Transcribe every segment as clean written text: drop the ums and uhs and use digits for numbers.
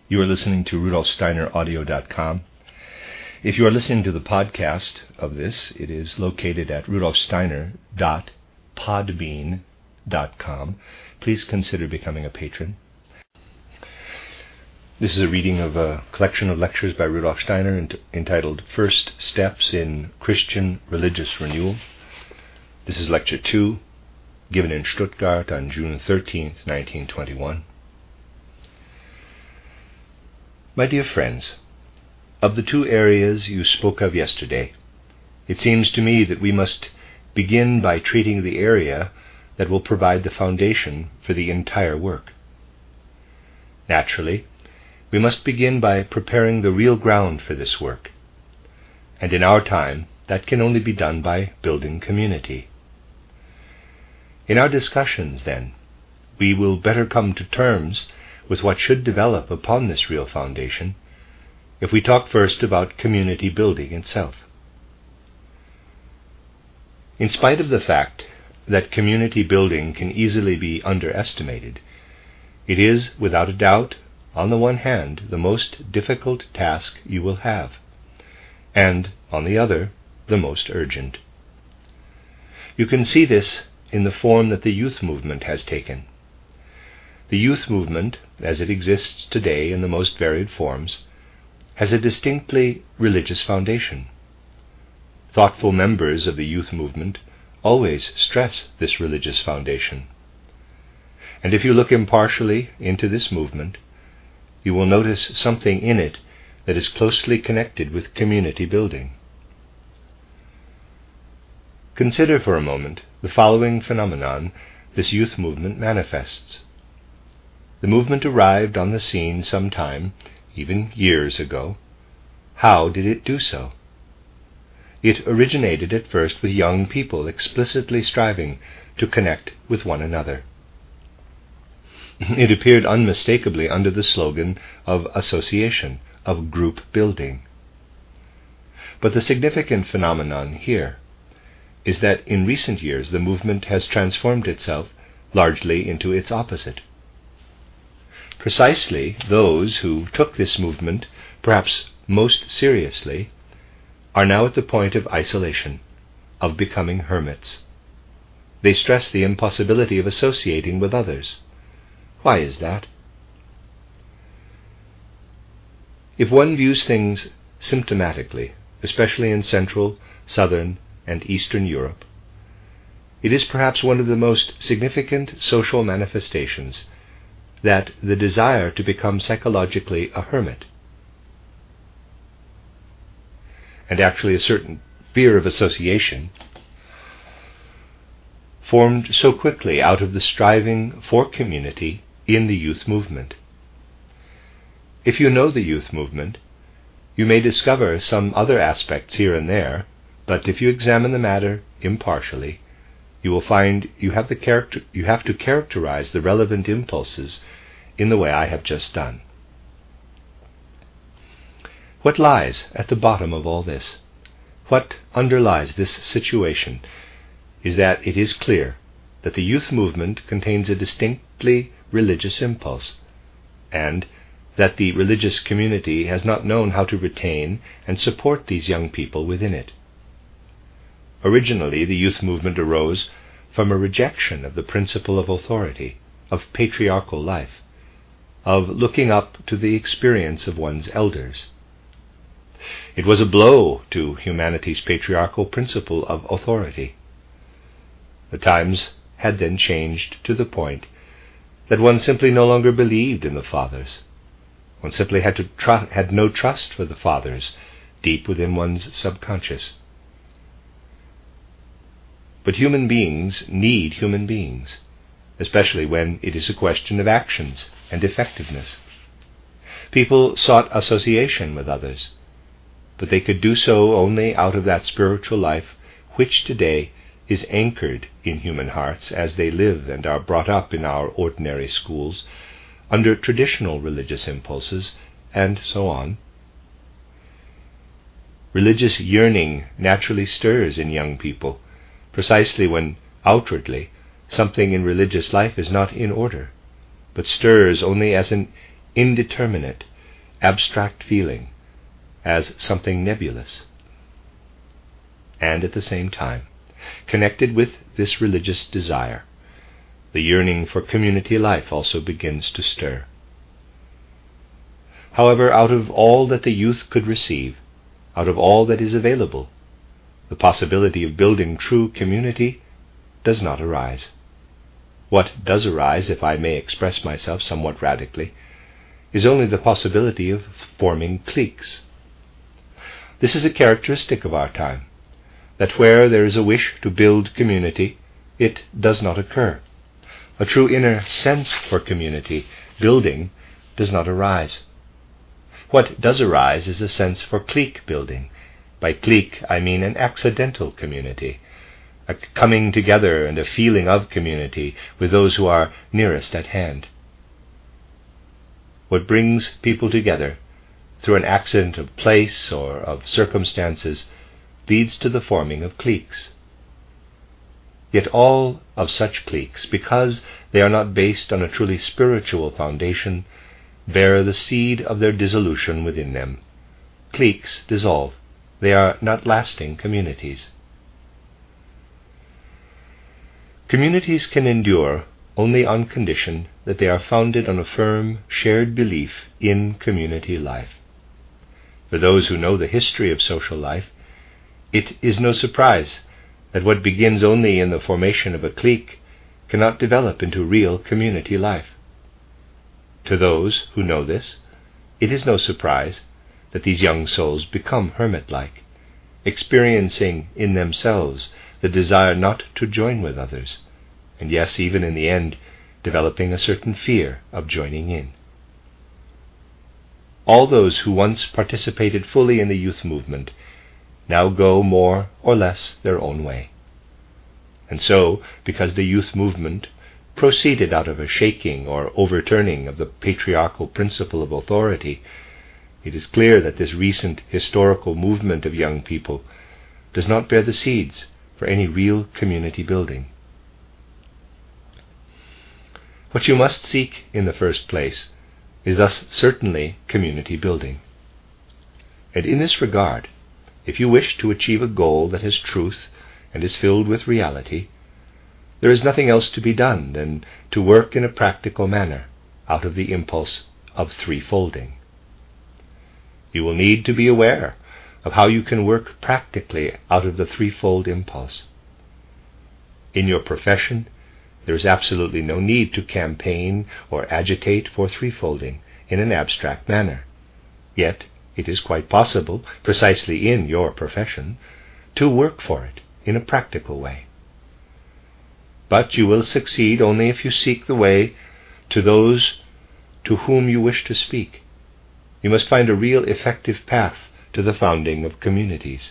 You are listening to rudolfsteineraudio.com. If you are listening to the podcast of this, it is located at rudolfsteiner.podbean.com. Please consider becoming a patron. This is a reading of a collection of lectures by Rudolf Steiner entitled First Steps in Christian Religious Renewal. This is Lecture 2, given in Stuttgart on June 13th, 1921. My dear friends, of the two areas you spoke of yesterday, it seems to me that we must begin by treating the area that will provide the foundation for the entire work. Naturally, we must begin by preparing the real ground for this work, and in our time that can only be done by building community. In our discussions, then, we will better come to terms with what should develop upon this real foundation if we talk first about community building itself. In spite of the fact that community building can easily be underestimated, it is, without a doubt, on the one hand, the most difficult task you will have, and, on the other, the most urgent. You can see this in the form that the youth movement has taken. The youth movement, as it exists today in the most varied forms, has a distinctly religious foundation. Thoughtful members of the youth movement always stress this religious foundation. And if you look impartially into this movement, you will notice something in it that is closely connected with community building. Consider for a moment the following phenomenon this youth movement manifests. The movement arrived on the scene some time, even years ago. How did it do so? It originated at first with young people explicitly striving to connect with one another. It appeared unmistakably under the slogan of association, of group building. But the significant phenomenon here is that in recent years the movement has transformed itself largely into its opposite. Precisely those who took this movement perhaps most seriously are now at the point of isolation, of becoming hermits. They stress the impossibility of associating with others. Why is that? If one views things symptomatically, especially in Central, Southern, and Eastern Europe, it is perhaps one of the most significant social manifestations that the desire to become psychologically a hermit, and actually a certain fear of association, formed so quickly out of the striving for community in the youth movement. If you know the youth movement, you may discover some other aspects here and there, but if you examine the matter impartially, you will find you have to characterize the relevant impulses in the way I have just done. What lies at the bottom of all this? What underlies this situation is that it is clear that the youth movement contains a distinctly religious impulse, and that the religious community has not known how to retain and support these young people within it. Originally, the youth movement arose from a rejection of the principle of authority, of patriarchal life, of looking up to the experience of one's elders. It was a blow to humanity's patriarchal principle of authority. The times had then changed to the point that one simply no longer believed in the fathers. One simply had no trust for the fathers deep within one's subconscious. But human beings need human beings, especially when it is a question of actions and effectiveness. People sought association with others, but they could do so only out of that spiritual life which today is anchored in human hearts as they live and are brought up in our ordinary schools under traditional religious impulses, and so on. Religious yearning naturally stirs in young people, precisely when outwardly something in religious life is not in order, but stirs only as an indeterminate, abstract feeling, as something nebulous. And at the same time, connected with this religious desire, the yearning for community life also begins to stir. However, out of all that the youth could receive, out of all that is available, the possibility of building true community does not arise. What does arise, if I may express myself somewhat radically, is only the possibility of forming cliques. This is a characteristic of our time, that where there is a wish to build community, it does not occur. A true inner sense for community building does not arise. What does arise is a sense for clique building. By clique, I mean an accidental community, a coming together and a feeling of community with those who are nearest at hand. What brings people together through an accident of place or of circumstances leads to the forming of cliques. Yet all of such cliques, because they are not based on a truly spiritual foundation, bear the seed of their dissolution within them. Cliques dissolve. They are not lasting communities. Communities can endure only on condition that they are founded on a firm, shared belief in community life. For those who know the history of social life, it is no surprise that what begins only in the formation of a clique cannot develop into real community life. To those who know this, it is no surprise that these young souls become hermit-like, experiencing in themselves the desire not to join with others, and yes, even in the end, developing a certain fear of joining in. All those who once participated fully in the youth movement now go more or less their own way. And so, because the youth movement proceeded out of a shaking or overturning of the patriarchal principle of authority, it is clear that this recent historical movement of young people does not bear the seeds for any real community building. What you must seek in the first place is thus certainly community building. And in this regard, if you wish to achieve a goal that has truth and is filled with reality, there is nothing else to be done than to work in a practical manner out of the impulse of threefolding. You will need to be aware of how you can work practically out of the threefold impulse. In your profession, there is absolutely no need to campaign or agitate for threefolding in an abstract manner. Yet it is quite possible, precisely in your profession, to work for it in a practical way. But you will succeed only if you seek the way to those to whom you wish to speak. You must find a real effective path to the founding of communities.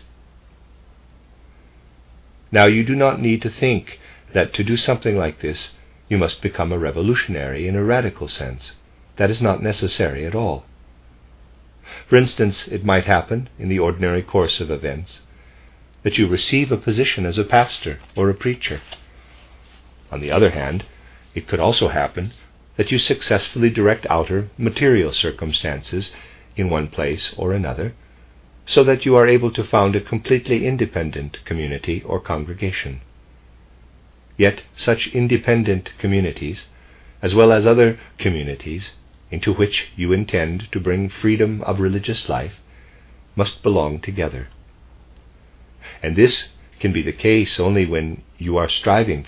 Now, you do not need to think that to do something like this you must become a revolutionary in a radical sense. That is not necessary at all. For instance, it might happen, in the ordinary course of events, that you receive a position as a pastor or a preacher. On the other hand, it could also happen that you successfully direct outer material circumstances in one place or another, so that you are able to found a completely independent community or congregation. Yet such independent communities, as well as other communities into which you intend to bring freedom of religious life, must belong together. And this can be the case only when you are striving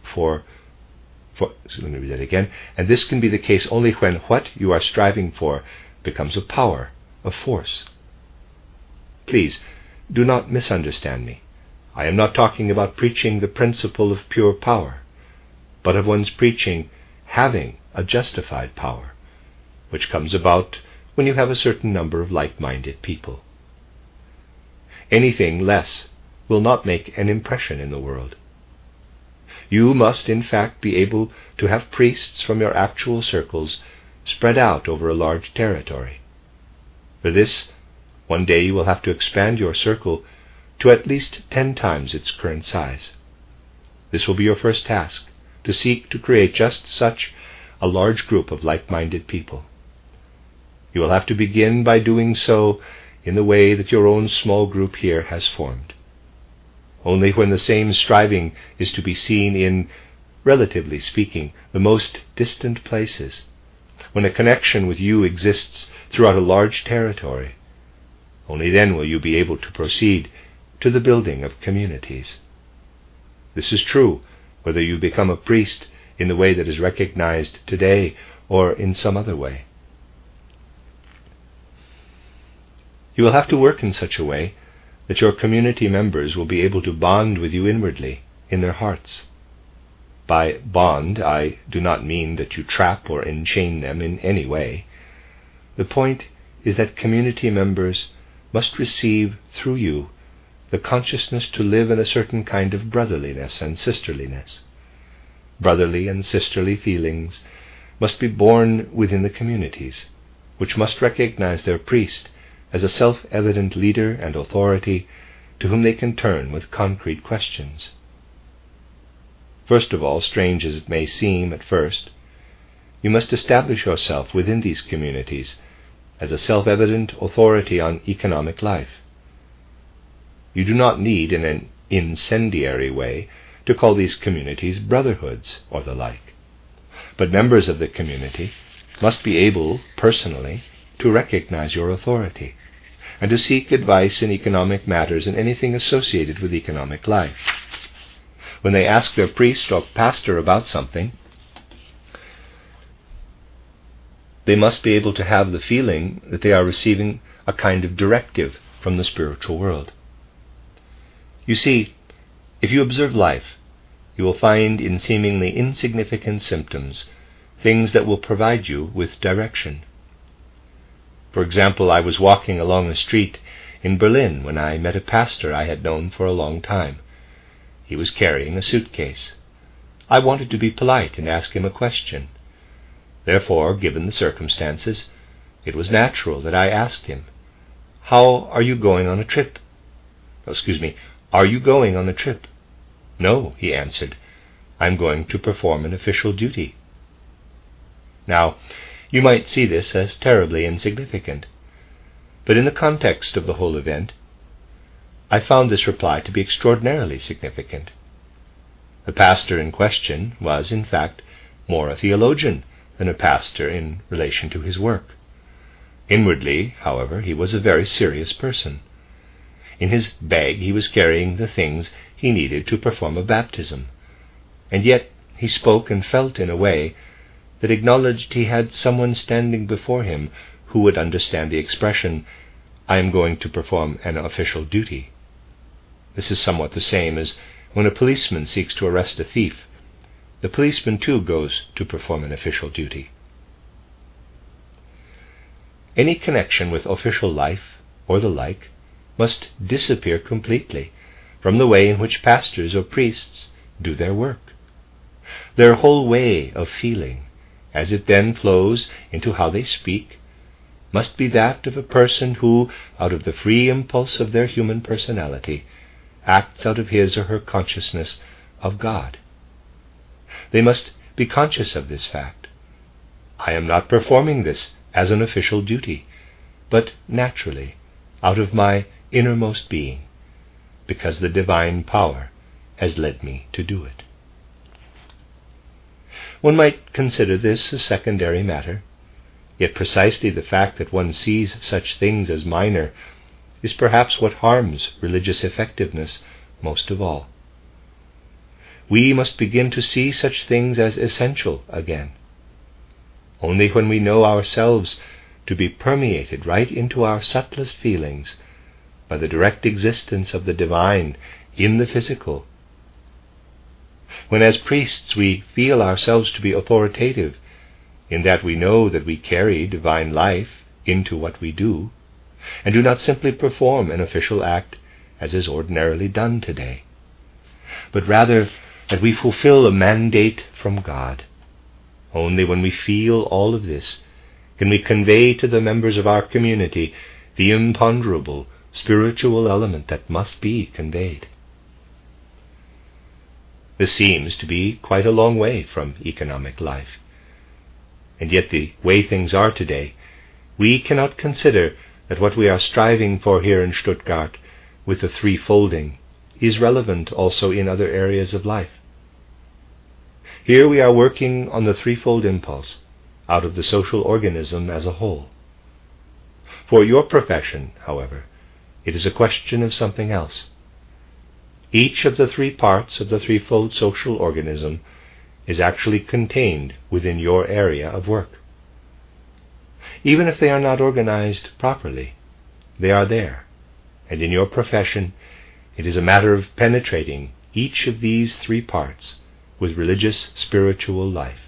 And this can be the case only when what you are striving for becomes a power, a force. Please, do not misunderstand me. I am not talking about preaching the principle of pure power, but of one's preaching having a justified power, which comes about when you have a certain number of like-minded people. Anything less will not make an impression in the world. You must, in fact, be able to have priests from your actual circles spread out over a large territory. For this, one day you will have to expand your circle to at least 10 times its current size. This will be your first task, to seek to create just such a large group of like-minded people. You will have to begin by doing so in the way that your own small group here has formed. Only when the same striving is to be seen in, relatively speaking, the most distant places, when a connection with you exists throughout a large territory, only then will you be able to proceed to the building of communities. This is true whether you become a priest in the way that is recognized today or in some other way. You will have to work in such a way that your community members will be able to bond with you inwardly, in their hearts. By bond, I do not mean that you trap or enchain them in any way. The point is that community members must receive through you the consciousness to live in a certain kind of brotherliness and sisterliness. Brotherly and sisterly feelings must be born within the communities, which must recognize their priest as a self-evident leader and authority to whom they can turn with concrete questions. First of all, strange as it may seem at first, you must establish yourself within these communities as a self-evident authority on economic life. You do not need, in an incendiary way, to call these communities brotherhoods or the like, but members of the community must be able, personally, to recognize your authority, and to seek advice in economic matters and anything associated with economic life. When they ask their priest or pastor about something, they must be able to have the feeling that they are receiving a kind of directive from the spiritual world. You see, if you observe life, you will find in seemingly insignificant symptoms things that will provide you with direction. For example, I was walking along a street in Berlin when I met a pastor I had known for a long time. He was carrying a suitcase. I wanted to be polite and ask him a question. Therefore, given the circumstances, it was natural that I asked him, "How are you going on a trip?" Are you going on a trip? "No," he answered, "I'm going to perform an official duty." Now, you might see this as terribly insignificant, but in the context of the whole event, I found this reply to be extraordinarily significant. The pastor in question was, in fact, more a theologian than a pastor in relation to his work. Inwardly, however, he was a very serious person. In his bag he was carrying the things he needed to perform a baptism, and yet he spoke and felt in a way that acknowledged he had someone standing before him who would understand the expression, "I am going to perform an official duty." This is somewhat the same as when a policeman seeks to arrest a thief. The policeman too goes to perform an official duty. Any connection with official life or the like must disappear completely from the way in which pastors or priests do their work. Their whole way of feeling, as it then flows into how they speak, must be that of a person who, out of the free impulse of their human personality, acts out of his or her consciousness of God. They must be conscious of this fact. I am not performing this as an official duty, but naturally, out of my innermost being, because the divine power has led me to do it. One might consider this a secondary matter, yet precisely the fact that one sees such things as minor is perhaps what harms religious effectiveness most of all. We must begin to see such things as essential again. Only when we know ourselves to be permeated right into our subtlest feelings by the direct existence of the divine in the physical, when as priests we feel ourselves to be authoritative in that we know that we carry divine life into what we do, and do not simply perform an official act as is ordinarily done today, but rather that we fulfill a mandate from God. Only when we feel all of this can we convey to the members of our community the imponderable spiritual element that must be conveyed. This seems to be quite a long way from economic life, and yet the way things are today, we cannot consider that what we are striving for here in Stuttgart with the threefolding is relevant also in other areas of life. Here we are working on the threefold impulse out of the social organism as a whole. For your profession, however, it is a question of something else. Each of the three parts of the threefold social organism is actually contained within your area of work. Even if they are not organized properly, they are there, and in your profession it is a matter of penetrating each of these three parts with religious spiritual life.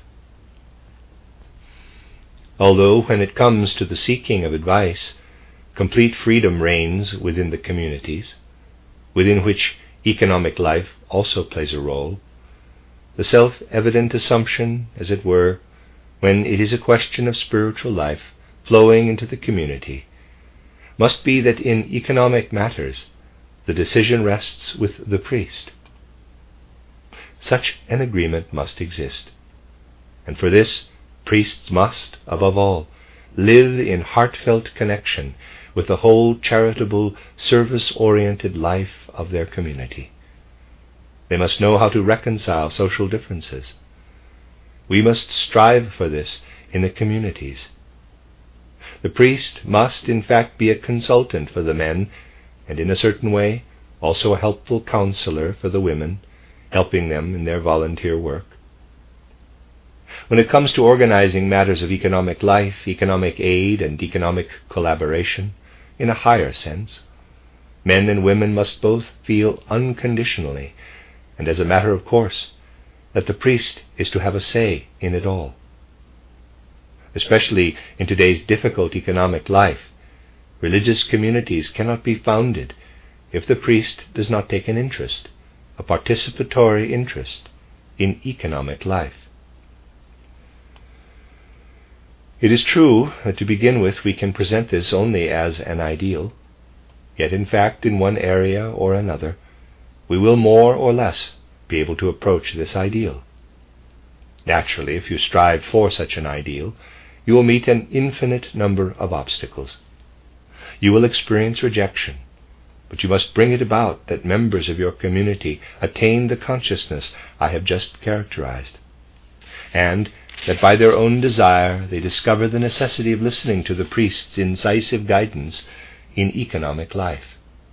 Although when it comes to the seeking of advice, complete freedom reigns within the communities, within which economic life also plays a role, the self-evident assumption, as it were, when it is a question of spiritual life flowing into the community, must be that in economic matters the decision rests with the priest. Such an agreement must exist, and for this priests must, above all, live in heartfelt connection with the whole charitable, service-oriented life of their community. They must know how to reconcile social differences. We must strive for this in the communities. The priest must, in fact, be a consultant for the men, and in a certain way also a helpful counselor for the women, helping them in their volunteer work. When it comes to organizing matters of economic life, economic aid, and economic collaboration, in a higher sense, men and women must both feel unconditionally, and as a matter of course, that the priest is to have a say in it all. Especially in today's difficult economic life, religious communities cannot be founded if the priest does not take an interest, a participatory interest, in economic life. It is true that to begin with we can present this only as an ideal, yet in fact in one area or another we will more or less be able to approach this ideal. Naturally, if you strive for such an ideal, you will meet an infinite number of obstacles. You will experience rejection, but you must bring it about that members of your community attain the consciousness I have just characterized, and that by their own desire they discover the necessity of listening to the priest's incisive guidance in economic life.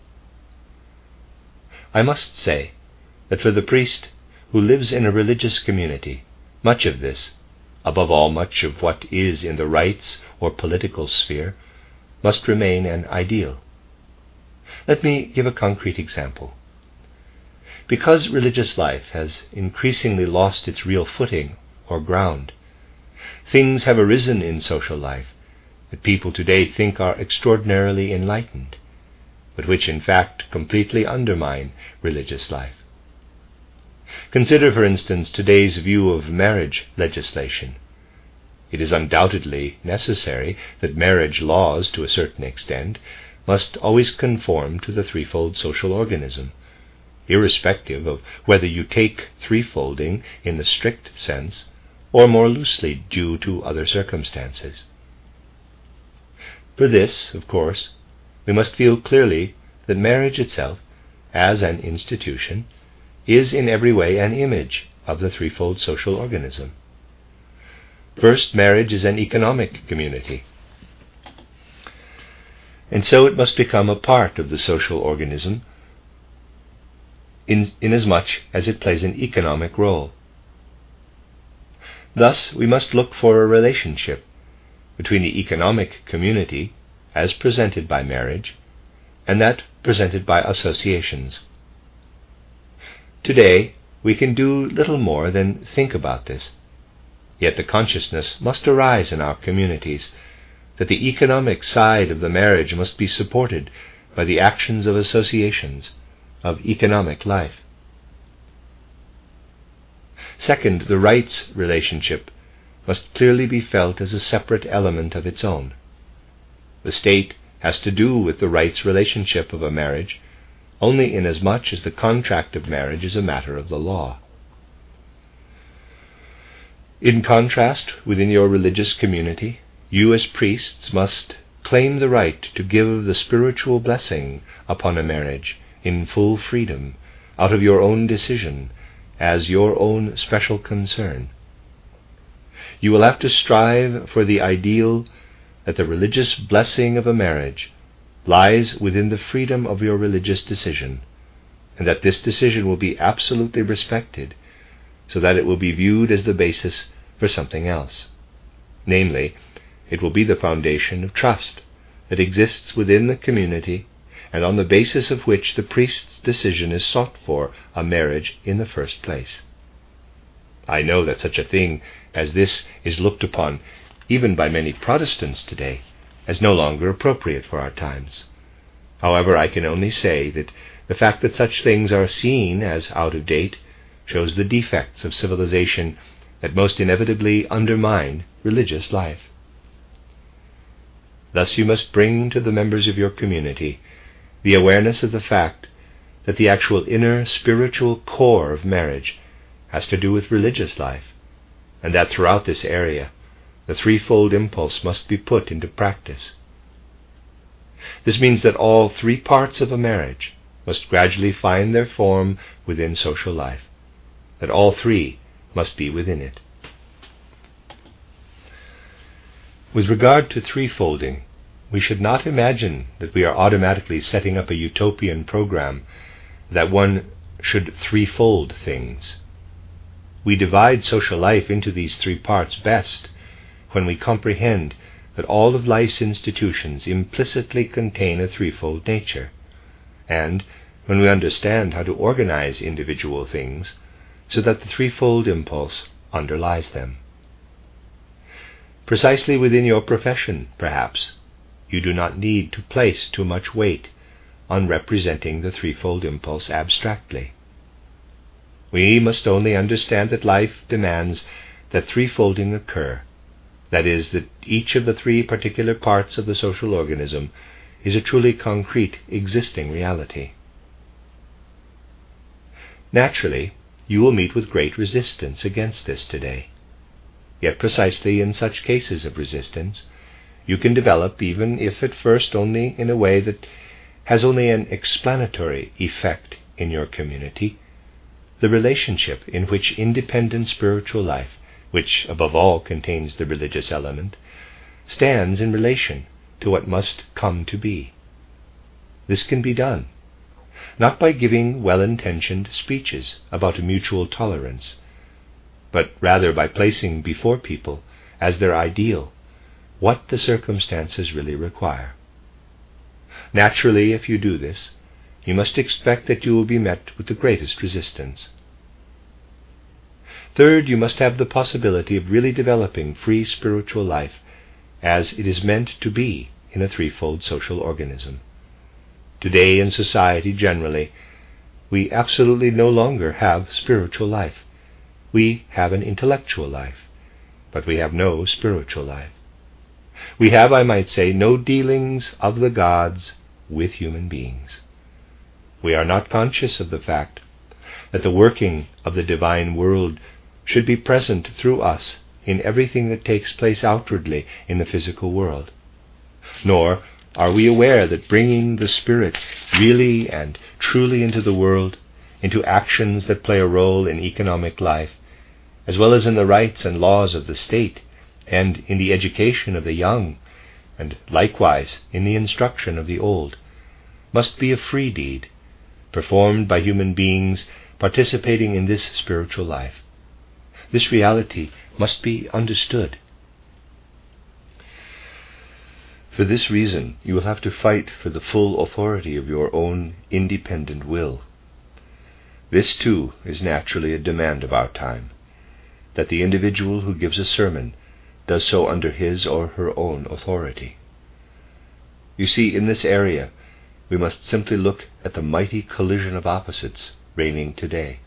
I must say that for the priest who lives in a religious community, much of this, above all much of what is in the rights or political sphere, must remain an ideal. Let me give a concrete example. Because religious life has increasingly lost its real footing or ground, things have arisen in social life that people today think are extraordinarily enlightened, but which in fact completely undermine religious life. Consider, for instance, today's view of marriage legislation. It is undoubtedly necessary that marriage laws, to a certain extent, must always conform to the threefold social organism, irrespective of whether you take threefolding in the strict sense or more loosely due to other circumstances. For this, of course, we must feel clearly that marriage itself, as an institution, is in every way an image of the threefold social organism. First, marriage is an economic community, and so it must become a part of the social organism inasmuch as it plays an economic role. Thus, we must look for a relationship between the economic community, as presented by marriage, and that presented by associations. Today, we can do little more than think about this, yet the consciousness must arise in our communities that the economic side of the marriage must be supported by the actions of associations, of economic life. Second, the rights relationship must clearly be felt as a separate element of its own. The state has to do with the rights relationship of a marriage only inasmuch as the contract of marriage is a matter of the law. In contrast, within your religious community, You as priests must claim the right to give the spiritual blessing upon a marriage in full freedom, out of your own decision, as your own special concern. You will have to strive for the ideal that the religious blessing of a marriage lies within the freedom of your religious decision, and that this decision will be absolutely respected, so that it will be viewed as the basis for something else. Namely, it will be the foundation of trust that exists within the community, and on the basis of which the priest's decision is sought for a marriage in the first place. I know that such a thing as this is looked upon, even by many Protestants today, as no longer appropriate for our times. However, I can only say that the fact that such things are seen as out of date shows the defects of civilization that most inevitably undermine religious life. Thus you must bring to the members of your community the awareness of the fact that the actual inner spiritual core of marriage has to do with religious life, and that throughout this area the threefold impulse must be put into practice. This means that all three parts of a marriage must gradually find their form within social life, that all three must be within it. With regard to threefolding, we should not imagine that we are automatically setting up a utopian program that one should threefold things. We divide social life into these three parts best when we comprehend that all of life's institutions implicitly contain a threefold nature, and when we understand how to organize individual things so that the threefold impulse underlies them. Precisely within your profession, perhaps, you do not need to place too much weight on representing the threefold impulse abstractly. We must only understand that life demands that threefolding occur, that is, that each of the three particular parts of the social organism is a truly concrete existing reality. Naturally, you will meet with great resistance against this today. Yet precisely in such cases of resistance, you can develop, even if at first only in a way that has only an explanatory effect in your community, the relationship in which independent spiritual life, which above all contains the religious element, stands in relation to what must come to be. This can be done, not by giving well-intentioned speeches about a mutual tolerance, but rather by placing before people as their ideal what the circumstances really require. Naturally, if you do this, you must expect that you will be met with the greatest resistance. Third, you must have the possibility of really developing free spiritual life as it is meant to be in a threefold social organism. Today in society generally, we absolutely no longer have spiritual life. We have an intellectual life, but we have no spiritual life. We have, I might say, no dealings of the gods with human beings. We are not conscious of the fact that the working of the divine world should be present through us in everything that takes place outwardly in the physical world. Nor are we aware that bringing the Spirit really and truly into the world, into actions that play a role in economic life, as well as in the rights and laws of the state, and in the education of the young, and likewise in the instruction of the old, must be a free deed, performed by human beings participating in this spiritual life. This reality must be understood. For this reason, you will have to fight for the full authority of your own independent will. This, too, is naturally a demand of our time, that the individual who gives a sermon does so under his or her own authority. You see, in this area, we must simply look at the mighty collision of opposites reigning today.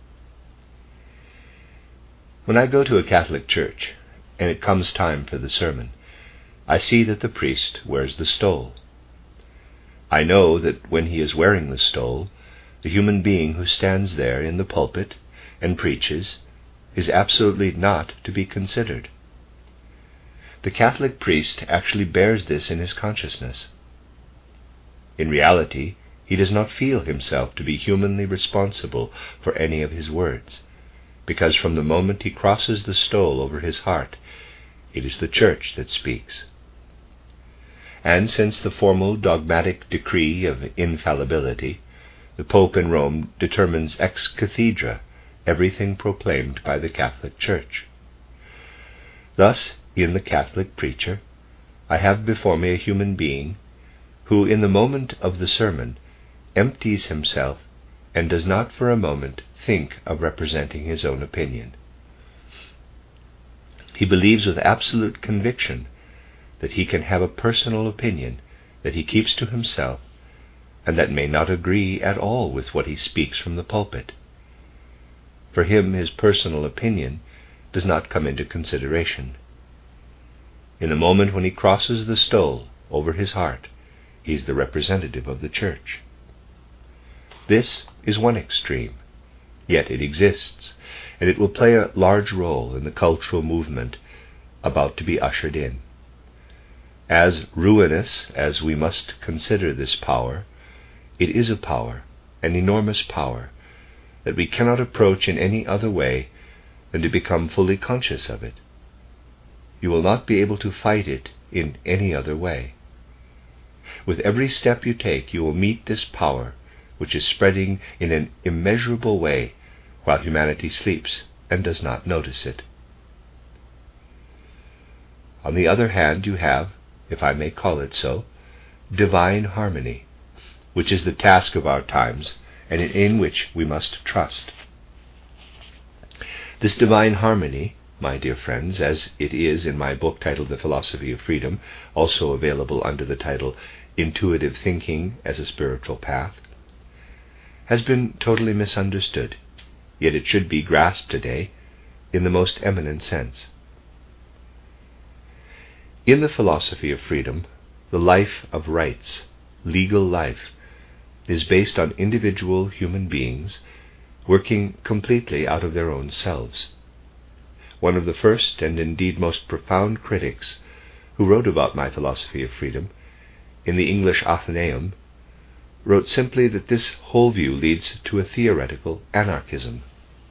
When I go to a Catholic church, and it comes time for the sermon, I see that the priest wears the stole. I know that when he is wearing the stole, the human being who stands there in the pulpit and preaches is absolutely not to be considered. the Catholic priest actually bears this in his consciousness. In reality, he does not feel himself to be humanly responsible for any of his words, because from the moment he crosses the stole over his heart, it is the Church that speaks. And since the formal dogmatic decree of infallibility, the Pope in Rome determines ex cathedra everything proclaimed by the Catholic Church. Thus, in the Catholic preacher, I have before me a human being who, in the moment of the sermon, empties himself and does not for a moment think of representing his own opinion. He believes with absolute conviction that he can have a personal opinion that he keeps to himself and that may not agree at all with what he speaks from the pulpit. For him, his personal opinion does not come into consideration. In the moment when he crosses the stole over his heart, he is the representative of the Church. This is one extreme, yet it exists, and it will play a large role in the cultural movement about to be ushered in. As ruinous as we must consider this power, it is a power, an enormous power, that we cannot approach in any other way than to become fully conscious of it. You will not be able to fight it in any other way. With every step you take, you will meet this power, which is spreading in an immeasurable way while humanity sleeps and does not notice it. On the other hand, you have, if I may call it so, divine harmony, which is the task of our times and in which we must trust. This divine harmony, my dear friends, as it is in my book titled The Philosophy of Freedom, also available under the title Intuitive Thinking as a Spiritual Path, has been totally misunderstood, yet it should be grasped today in the most eminent sense. In the philosophy of freedom, the life of rights, legal life, is based on individual human beings working completely out of their own selves. One of the first and indeed most profound critics who wrote about my philosophy of freedom in the English Athenaeum wrote simply that this whole view leads to a theoretical anarchism.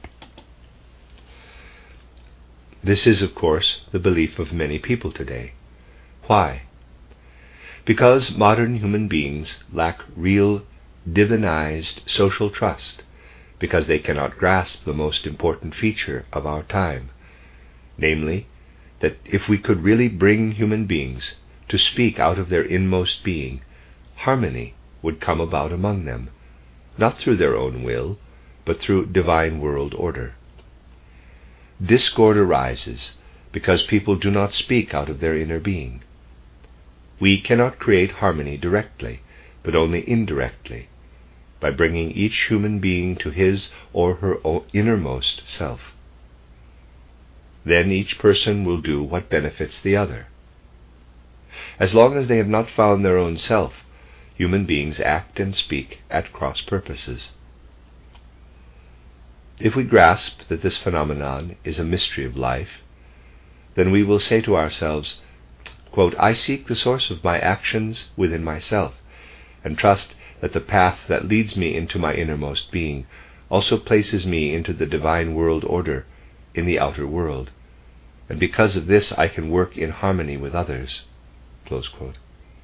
This is, of course, the belief of many people today. Why? Because modern human beings lack real divinized social trust, because they cannot grasp the most important feature of our time, namely, that if we could really bring human beings to speak out of their inmost being, harmony would come about among them, not through their own will, but through divine world order. Discord arises because people do not speak out of their inner being. We cannot create harmony directly, but only indirectly, by bringing each human being to his or her innermost self. Then each person will do what benefits the other. As long as they have not found their own self, human beings act and speak at cross purposes. If we grasp that this phenomenon is a mystery of life, then we will say to ourselves, quote, I seek the source of my actions within myself, and trust that the path that leads me into my innermost being also places me into the divine world order in the outer world, and because of this I can work in harmony with others. Close quote.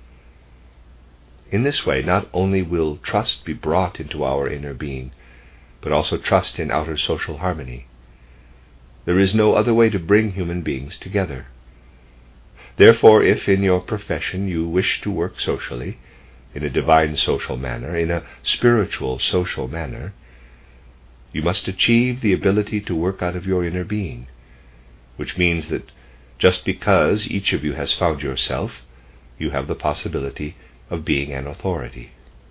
In this way, not only will trust be brought into our inner being, but also trust in outer social harmony. There is no other way to bring human beings together. Therefore, if in your profession you wish to work socially, in a divine social manner, in a spiritual social manner, you must achieve the ability to work out of your inner being, which means that just because each of you has found yourself, you have the possibility of being an authority.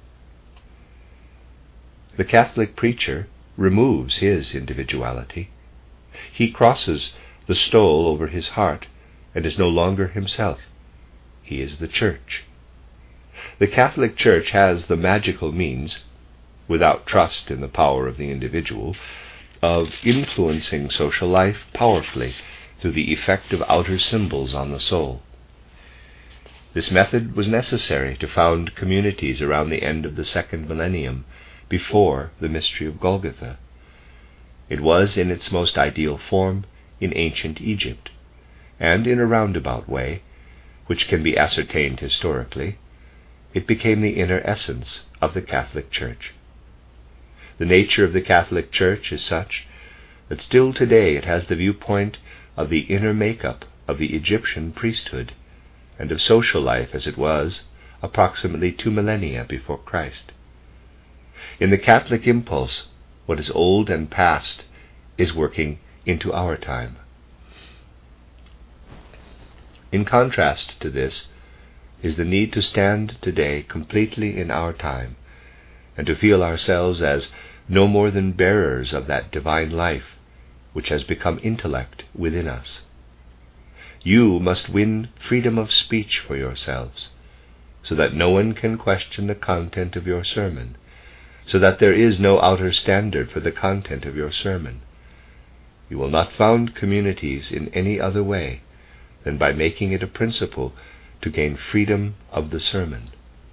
The Catholic preacher removes his individuality. He crosses the stole over his heart and is no longer himself. He is the Church. The Catholic Church has the magical means, without trust in the power of the individual, of influencing social life powerfully through the effect of outer symbols on the soul. This method was necessary to found communities around the end of the second millennium, before the mystery of Golgotha. It was in its most ideal form in ancient Egypt, and in a roundabout way, which can be ascertained historically, it became the inner essence of the Catholic Church. The nature of the Catholic Church is such that still today it has the viewpoint of the inner makeup of the Egyptian priesthood, and of social life as it was approximately 2 millennia before Christ. In the Catholic impulse, what is old and past is working into our time. In contrast to this is the need to stand today completely in our time, and to feel ourselves as no more than bearers of that divine life which has become intellect within us. You must win freedom of speech for yourselves, so that no one can question the content of your sermon, so that there is no outer standard for the content of your sermon. You will not found communities in any other way than by making it a principle to gain freedom of the sermon.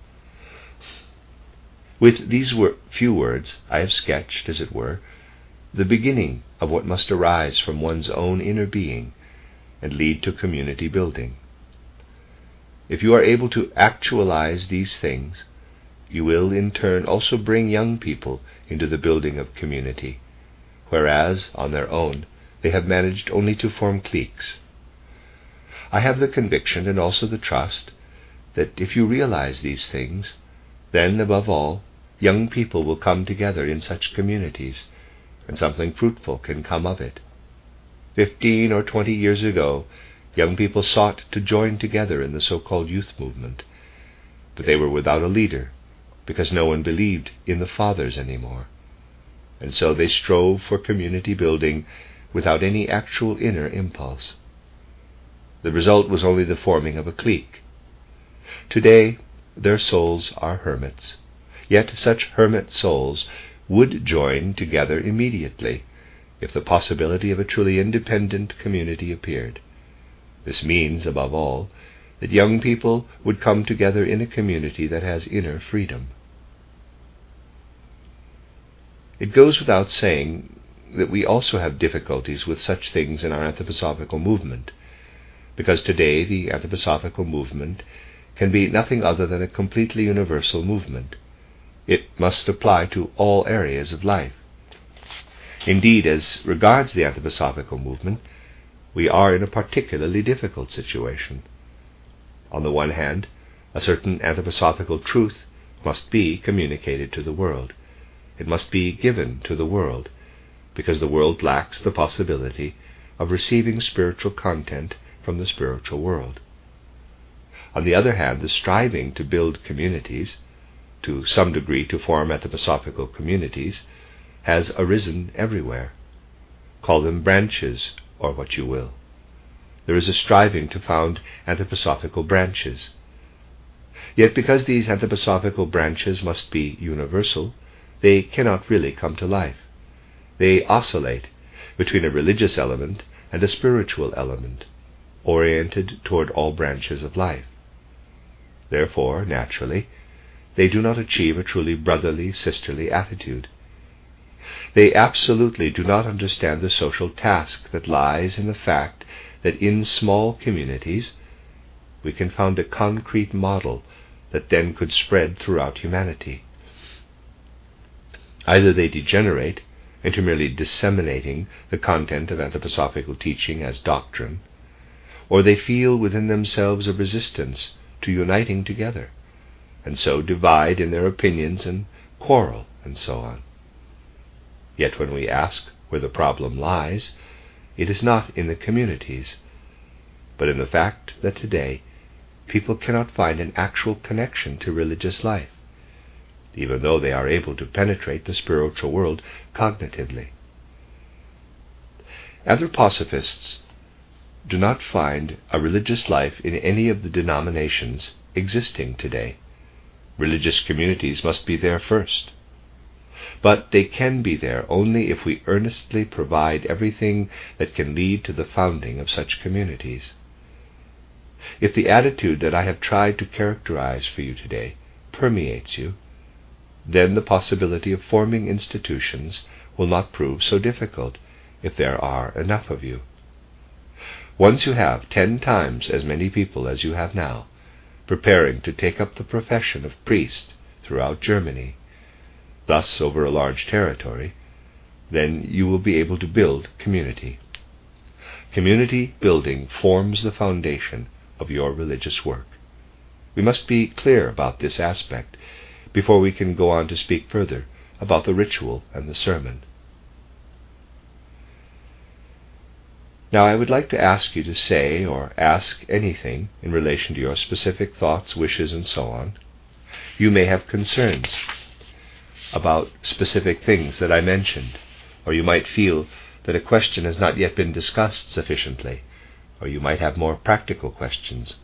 With these few words I have sketched, as it were, the beginning of what must arise from one's own inner being and lead to community building. If you are able to actualize these things, you will in turn also bring young people into the building of community, whereas, on their own, they have managed only to form cliques. I have the conviction and also the trust that if you realize these things, then, above all, young people will come together in such communities, and something fruitful can come of it. 15 or 20 years ago, young people sought to join together in the so-called youth movement, but they were without a leader, because no one believed in the fathers anymore, and so they strove for community building without any actual inner impulse. The result was only the forming of a clique. Today, their souls are hermits, yet such hermit souls would join together immediately if the possibility of a truly independent community appeared. This means, above all, that young people would come together in a community that has inner freedom. It goes without saying that we also have difficulties with such things in our anthroposophical movement, because today the anthroposophical movement can be nothing other than a completely universal movement. It must apply to all areas of life. Indeed, as regards the anthroposophical movement, we are in a particularly difficult situation. On the one hand, a certain anthroposophical truth must be communicated to the world. It must be given to the world, because the world lacks the possibility of receiving spiritual content from the spiritual world. On the other hand, the striving to build communities, to some degree to form anthroposophical communities, has arisen everywhere. Call them branches, or what you will. There is a striving to found anthroposophical branches. Yet because these anthroposophical branches must be universal, they cannot really come to life. They oscillate between a religious element and a spiritual element, oriented toward all branches of life. Therefore, naturally, they do not achieve a truly brotherly, sisterly attitude. They absolutely do not understand the social task that lies in the fact that in small communities we can found a concrete model that then could spread throughout humanity. Either they degenerate into merely disseminating the content of anthroposophical teaching as doctrine, or they feel within themselves a resistance to uniting together, and so divide in their opinions and quarrel, and so on. Yet when we ask where the problem lies, it is not in the communities, but in the fact that today people cannot find an actual connection to religious life, even though they are able to penetrate the spiritual world cognitively. Anthroposophists do not find a religious life in any of the denominations existing today. Religious communities must be there first. but they can be there only if we earnestly provide everything that can lead to the founding of such communities. If the attitude that I have tried to characterize for you today permeates you, then the possibility of forming institutions will not prove so difficult if there are enough of you. Once you have 10 times as many people as you have now, preparing to take up the profession of priest throughout Germany, thus over a large territory, then you will be able to build community. Community building forms the foundation of your religious work. We must be clear about this aspect before we can go on to speak further about the ritual and the sermon. Now I would like to ask you to say or ask anything in relation to your specific thoughts, wishes, and so on. You may have concerns about specific things that I mentioned, or you might feel that a question has not yet been discussed sufficiently, or you might have more practical questions.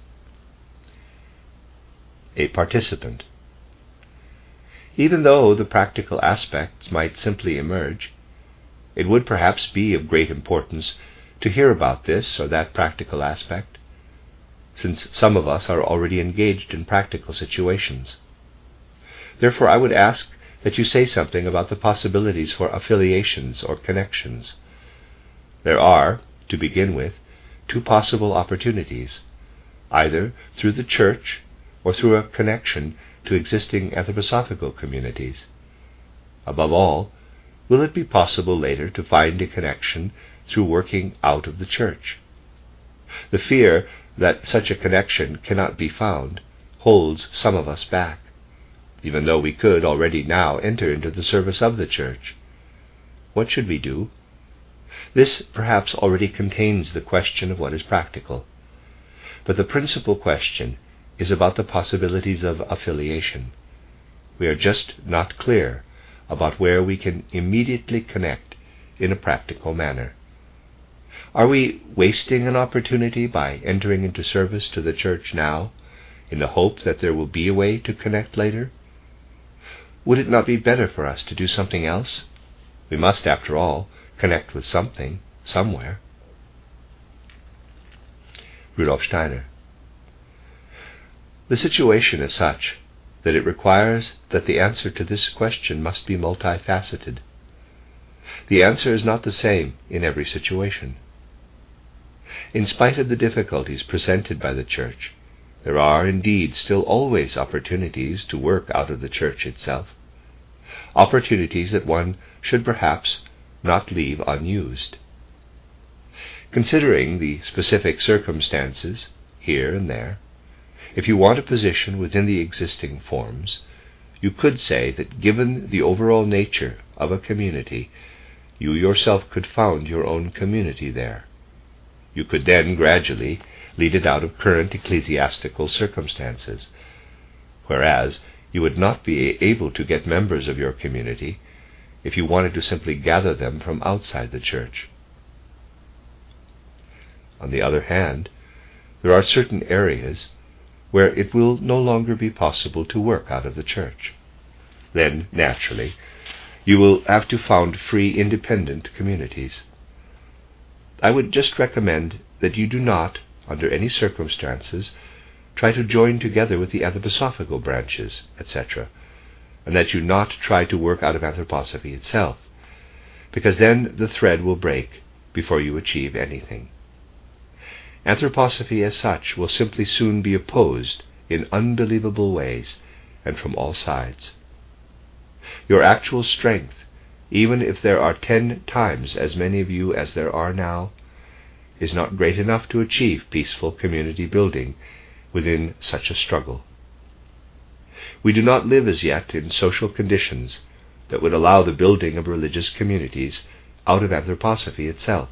A participant. Even though the practical aspects might simply emerge, it would perhaps be of great importance to hear about this or that practical aspect, since some of us are already engaged in practical situations. Therefore, I would ask that you say something about the possibilities for affiliations or connections. There are, to begin with, 2 possible opportunities, either through the Church or through a connection to existing anthroposophical communities. Above all, will it be possible later to find a connection through working out of the Church? The fear that such a connection cannot be found holds some of us back, even though we could already now enter into the service of the Church. What should we do? This perhaps already contains the question of what is practical, but the principal question is about the possibilities of affiliation. We are just not clear about where we can immediately connect in a practical manner. Are we wasting an opportunity by entering into service to the Church now, in the hope that there will be a way to connect later? Would it not be better for us to do something else? We must, after all, connect with something, somewhere. Rudolf Steiner. The situation is such that it requires that the answer to this question must be multifaceted. The answer is not the same in every situation. In spite of the difficulties presented by the Church, there are indeed still always opportunities to work out of the Church itself, opportunities that one should perhaps not leave unused. Considering the specific circumstances here and there, if you want a position within the existing forms, you could say that given the overall nature of a community, you yourself could found your own community there. You could then gradually lead it out of current ecclesiastical circumstances, whereas you would not be able to get members of your community if you wanted to simply gather them from outside the Church. On the other hand, there are certain areas where it will no longer be possible to work out of the Church. Then, naturally, you will have to found free independent communities. I would just recommend that you do not, under any circumstances, try to join together with the anthroposophical branches, etc., and that you not try to work out of anthroposophy itself, because then the thread will break before you achieve anything. Anthroposophy as such will simply soon be opposed in unbelievable ways and from all sides. Your actual strength, even if there are 10 times as many of you as there are now, is not great enough to achieve peaceful community building within such a struggle. We do not live as yet in social conditions that would allow the building of religious communities out of anthroposophy itself.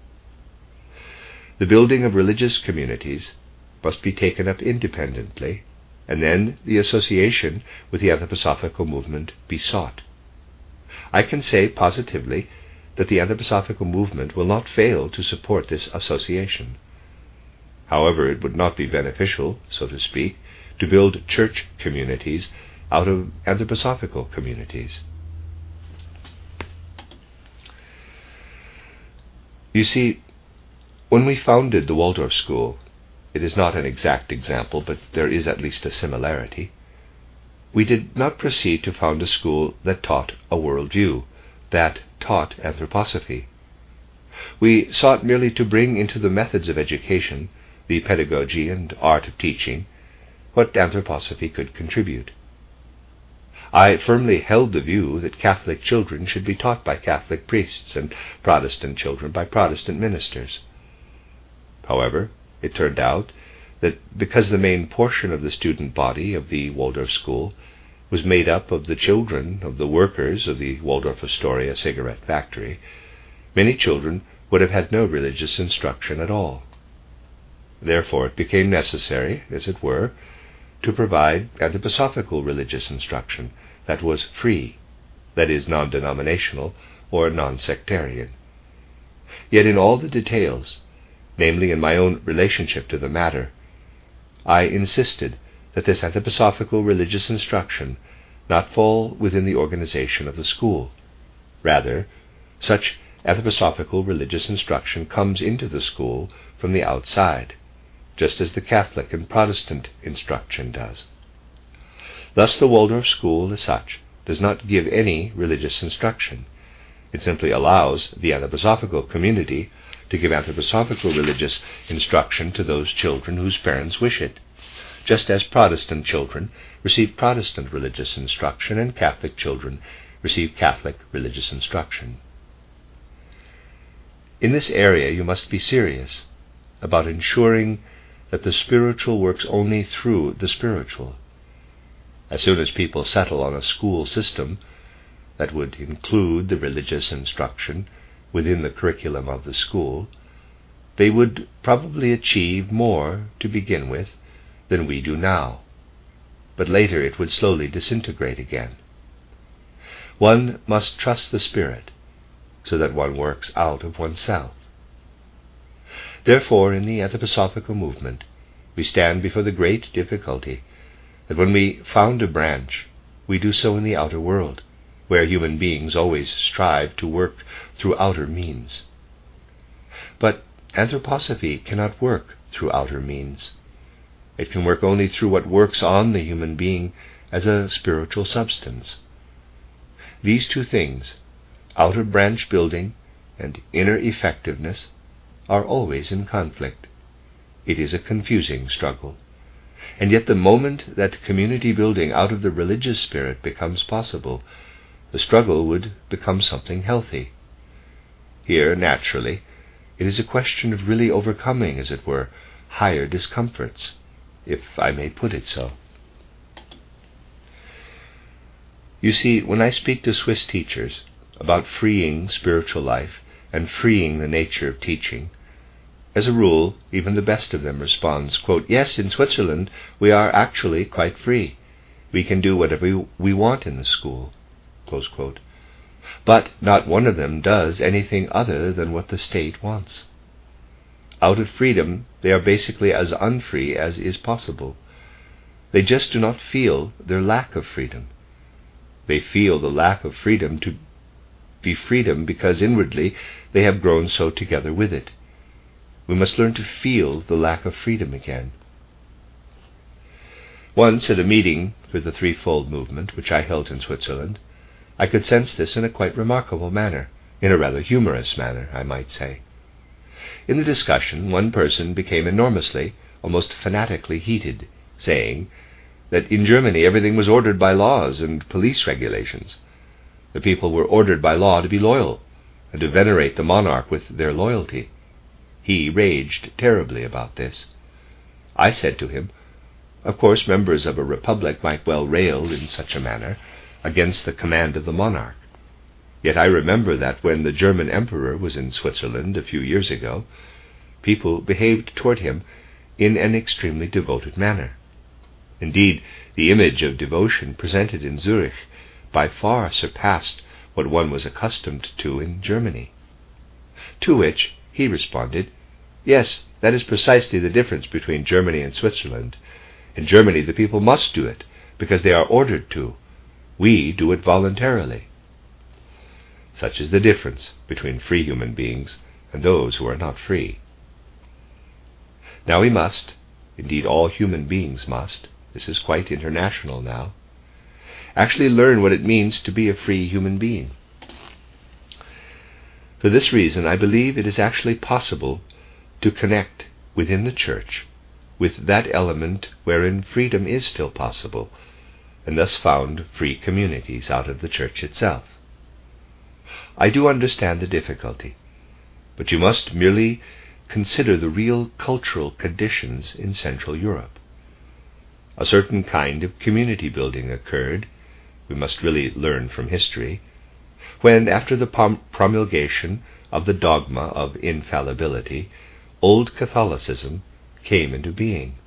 The building of religious communities must be taken up independently, and then the association with the anthroposophical movement be sought. I can say positively that the anthroposophical movement will not fail to support this association. However, it would not be beneficial, so to speak, to build church communities out of anthroposophical communities. You see, when we founded the Waldorf School, it is not an exact example, but there is at least a similarity. We did not proceed to found a school that taught a worldview, that taught anthroposophy. We sought merely to bring into the methods of education, the pedagogy and art of teaching, what anthroposophy could contribute. I firmly held the view that Catholic children should be taught by Catholic priests and Protestant children by Protestant ministers. However, it turned out that because the main portion of the student body of the Waldorf School was made up of the children of the workers of the Waldorf Astoria cigarette factory, many children would have had no religious instruction at all. Therefore it became necessary, as it were, to provide anthroposophical religious instruction that was free, that is, non-denominational or non-sectarian. Yet in all the details, namely in my own relationship to the matter, I insisted that this anthroposophical religious instruction not fall within the organization of the school. Rather, such anthroposophical religious instruction comes into the school from the outside, just as the Catholic and Protestant instruction does. Thus the Waldorf School, as such, does not give any religious instruction. It simply allows the anthroposophical community to give anthroposophical religious instruction to those children whose parents wish it, just as Protestant children receive Protestant religious instruction and Catholic children receive Catholic religious instruction. In this area you must be serious about ensuring that the spiritual works only through the spiritual. As soon as people settle on a school system that would include the religious instruction within the curriculum of the school, they would probably achieve more to begin with than we do now, but later it would slowly disintegrate again. One must trust the Spirit so that one works out of oneself. Therefore, in the anthroposophical movement, we stand before the great difficulty that when we found a branch, we do so in the outer world, where human beings always strive to work through outer means. But anthroposophy cannot work through outer means. It can work only through what works on the human being as a spiritual substance. These two things, outer branch building and inner effectiveness, are always in conflict. It is a confusing struggle. And yet the moment that community building out of the religious spirit becomes possible, the struggle would become something healthy. Here, naturally, it is a question of really overcoming, as it were, higher discomforts, if I may put it so. You see, when I speak to Swiss teachers about freeing spiritual life and freeing the nature of teaching, as a rule, even the best of them responds, quote, "Yes, in Switzerland we are actually quite free. We can do whatever we want in the school," close quote. But not one of them does anything other than what the state wants. Out of freedom, they are basically as unfree as is possible. They just do not feel their lack of freedom. They feel the lack of freedom to be freedom because inwardly they have grown so together with it. We must learn to feel the lack of freedom again. Once at a meeting for the Threefold Movement, which I held in Switzerland, I could sense this in a quite remarkable manner, in a rather humorous manner, I might say. In the discussion, one person became enormously, almost fanatically heated, saying that in Germany everything was ordered by laws and police regulations. The people were ordered by law to be loyal, and to venerate the monarch with their loyalty. He raged terribly about this. I said to him, of course members of a republic might well rail in such a manner against the command of the monarch. Yet I remember that when the German emperor was in Switzerland a few years ago, people behaved toward him in an extremely devoted manner. Indeed, the image of devotion presented in Zurich by far surpassed what one was accustomed to in Germany. To which he responded, "Yes, that is precisely the difference between Germany and Switzerland. In Germany the people must do it, because they are ordered to. We do it voluntarily." Such is the difference between free human beings and those who are not free. Now we must, indeed all human beings must, this is quite international now, actually learn what it means to be a free human being. For this reason, I believe it is actually possible to connect within the Church with that element wherein freedom is still possible, and thus found free communities out of the Church itself. I do understand the difficulty, but you must merely consider the real cultural conditions in Central Europe. A certain kind of community building occurred, we must really learn from history, when, after the promulgation of the dogma of infallibility, Old Catholicism came into being.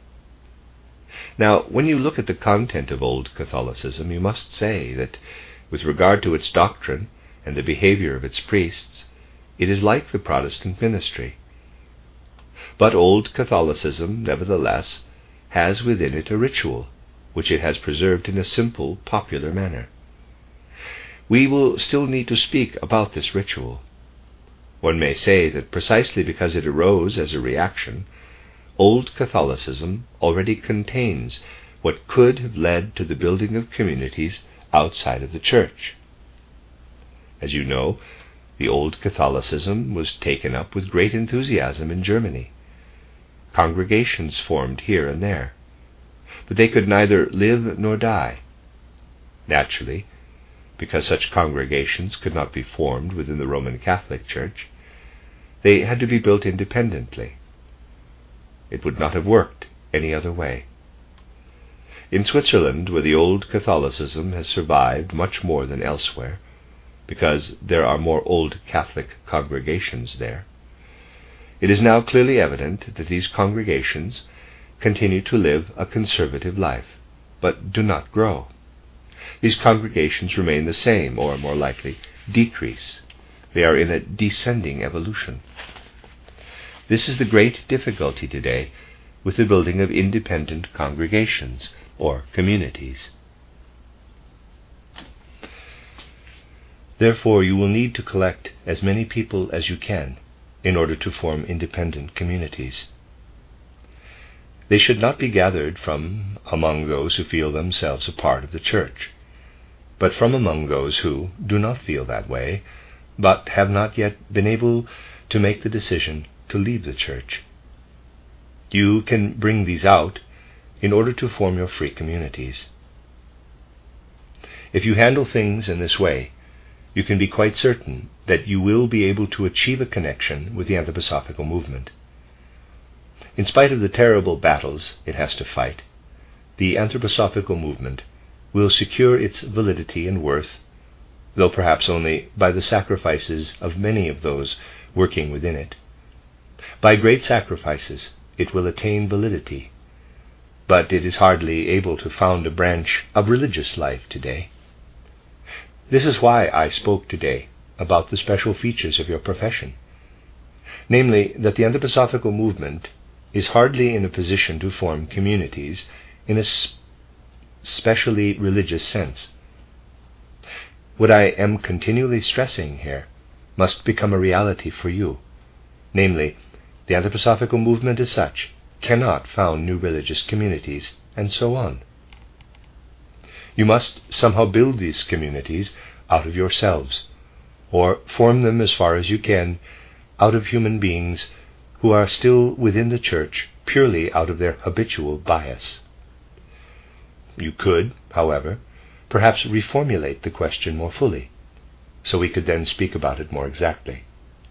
Now, when you look at the content of Old Catholicism, you must say that, with regard to its doctrine and the behavior of its priests, it is like the Protestant ministry. But Old Catholicism, nevertheless, has within it a ritual, which it has preserved in a simple, popular manner. We will still need to speak about this ritual. One may say that precisely because it arose as a reaction, Old Catholicism already contains what could have led to the building of communities outside of the Church. As you know, the Old Catholicism was taken up with great enthusiasm in Germany. Congregations formed here and there, but they could neither live nor die. Naturally, because such congregations could not be formed within the Roman Catholic Church, they had to be built independently. It would not have worked any other way. In Switzerland, where the Old Catholicism has survived much more than elsewhere, because there are more Old Catholic congregations there, it is now clearly evident that these congregations continue to live a conservative life, but do not grow. These congregations remain the same, or more likely, decrease. They are in a descending evolution. This is the great difficulty today with the building of independent congregations, or communities. Therefore, you will need to collect as many people as you can in order to form independent communities. They should not be gathered from among those who feel themselves a part of the Church, but from among those who do not feel that way, but have not yet been able to make the decision to leave the Church. You can bring these out in order to form your free communities. If you handle things in this way, you can be quite certain that you will be able to achieve a connection with the anthroposophical movement. In spite of the terrible battles it has to fight, the anthroposophical movement will secure its validity and worth, though perhaps only by the sacrifices of many of those working within it. By great sacrifices it will attain validity, but it is hardly able to found a branch of religious life today. This is why I spoke today about the special features of your profession, namely that the anthroposophical movement is hardly in a position to form communities in a specially religious sense. What I am continually stressing here must become a reality for you, namely, the anthroposophical movement as such cannot found new religious communities, and so on. You must somehow build these communities out of yourselves, or form them as far as you can out of human beings who are still within the Church purely out of their habitual bias. You could, however, perhaps reformulate the question more fully, so we could then speak about it more exactly.